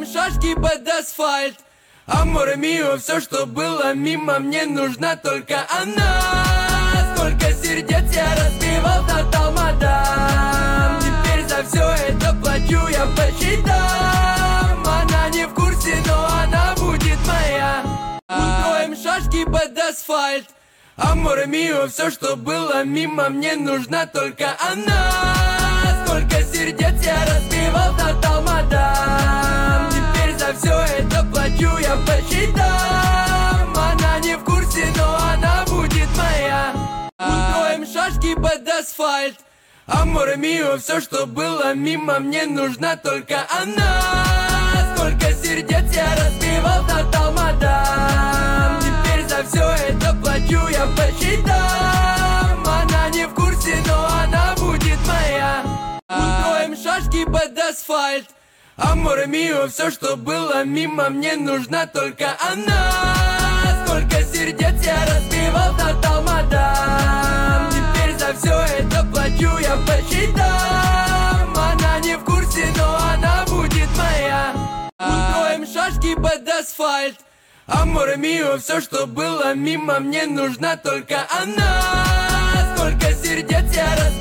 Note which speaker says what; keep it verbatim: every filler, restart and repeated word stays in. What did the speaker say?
Speaker 1: Откроем шашки под асфальт. Амор мио, все, что было мимо, мне нужна только она. Сколько сердец я разбивал, тотал мадам. Теперь за все это плачу я по счетам. Она не в курсе, но она будет моя. Откроем шашки под асфальт. Амор мио, все, что было мимо, мне нужна только она. Сколько сердец я разбивал, тотал мадам. Теперь за все это плачу я по счетам. Она не в курсе, но она будет моя. Откроем шашки под асфальт. Амор мио, все, что было мимо, мне нужна только она. Сколько сердец я разбивал, тотал мадам. Теперь за все это плачу я по счетам. Она не в курсе, но она будет моя. Откроем шашки под асфальт. Амор мио, все, что было мимо, мне нужна только она. Сколько сердец я разбивал, тотал мадам. Теперь за все это плачу я по счетам. Она не в курсе, но она будет моя. Откроем шашки под асфальт. Амор мио, все, что было мимо, мне нужна только она. Сколько сердец я разбивал.